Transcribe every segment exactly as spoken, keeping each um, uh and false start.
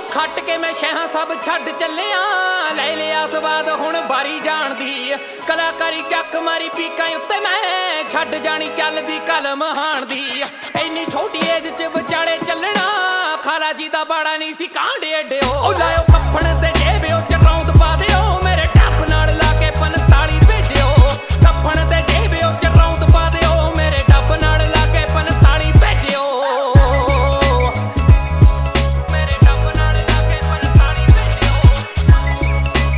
खट के मैं शह सब छड्ड चलिया ले लिया स्वाद हुण बारी जान दी कलाकारी चक मारी पीकां उत्ते मैं छड्ड जानी चलदी कलम हाण दी इन्नी छोटी एज च विचाले चलना खाला जी दा बाड़ा नहीं सी कांडे एडे ओ लाओ कफन ते जेब च रौंद पा दिओ मेरे टप नाल ला के पंताली भेजिओ कफन ते जेब च रौंद पा दिओ मेरे टप नाल ला के पंताली भेजिओ मेरे टप नाल ला के पंताली भेजिओ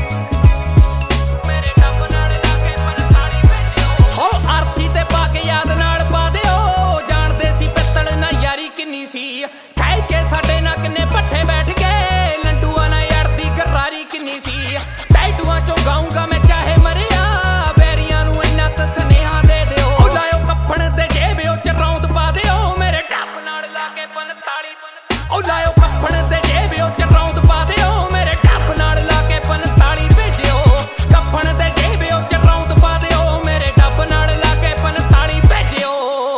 मेरे टप नाल ला के पंताली भेजिओ हो आरती ते पा के याद नाल पा दिओ जानदे सी पित्तल ना यारी किन्नी सी कह के साडे ना किन्ने पट्ठे बैठ गए लंडूआ ना यार दी गरारी किन्नी सी टैटूआं चों गाऊंगा मैं चाहे मरिया बैरियां नूं इन्ना त सनेहा दे दिओ ओ लाओ कफन ते जेब च रौंद पा दिओ मेरे टप नाल ला के पंताली ओ लाओ कफन ते जेब च रौंद पा दिओ मेरे टप नाल ला के पंताली भेजिओ कफन ते जेब च रौंद पा दिओ मेरे टप नाल ला के पंताली भेजिओ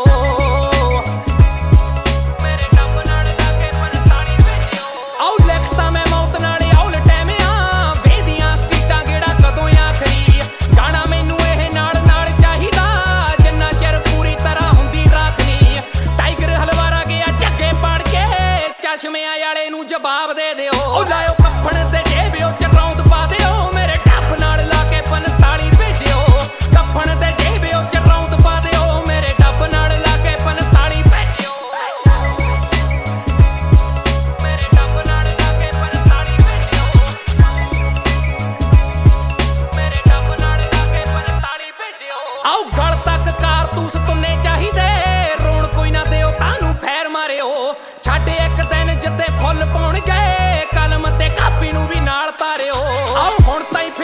मेरे टप नाल ला के पंताली भेजिओ आओ लिखता मैं मौत नाल औल टैमिया वेदियां स्ट्रीटां गेड़ा कदों आखरी गाना मैनू ਇਹ ਨਾਲ ਨਾਲ ਚਾਹੀਦਾ ਜਿੰਨਾ ਚਿਰ ਪੂਰੀ ਤਰ੍ਹਾਂ ਹੁੰਦੀ ਰਾਖਨੀ ਟਾਈਗਰ ਹਲਵਾਰਾ ਗਿਆ ਝੱਗੇ ਪੜ ਕੇ ਚਸ਼ਮਿਆਂ ਵਾਲੇ ਨੂੰ ਜਵਾਬ ਦੇ ਦਿਓ ਉਹ ਲਾਓ ਕਫਨ ਤੇ ਜੇਬ ਚ ਰੌਂਦ ਪਾ ਦਿਓ ਮੇਰੇ ਟੱਪ ਨਾਲ ਲਾ ਕੇ ਪੰਤਾਲੀ ਭੇਜਿਓ ਕਫਨ ਤੇ ਜੇਬ ਚ ਰੌਂਦ ਪਾ ਦਿਓ ਮੇਰੇ ਟੱਪ ਨਾਲ ਲਾ ਕੇ ਪੰਤਾਲੀ ਭੇਜਿਓ ਮੇਰੇ ਟੱਪ ਨਾਲ ਲਾ ਕੇ ਪੰਤਾਲੀ ਭੇਜਿਓ ਮੇਰੇ ਟੱਪ ਨਾਲ ਲਾ ਕੇ ਪੰਤਾਲੀ ਭੇਜਿਓ ਆਓ ਗਲ ਤੱਕ ਕਾਰਤੂਸ ਤੁੰਨੇ ਚਾਹੀਦੇ ਰੋਣ ਕੋਈ ਨਾ ਦਿਓ ਤਾਨੂੰ ਫੈਰ ਮਾਰਿਓ ਛੱਡ ਇੱਕ ਦਿਨ ਜਿੱਤੇ ਫੁੱਲ ਪਾਉਣ ਗਏ ਕਲਮ ਤੇ ਕਾਪੀ ਨੂੰ ਵੀ ਨਾਲ ਤਾਰਿਓ ਆਓ ਹੁਣ ਤਾਈਂ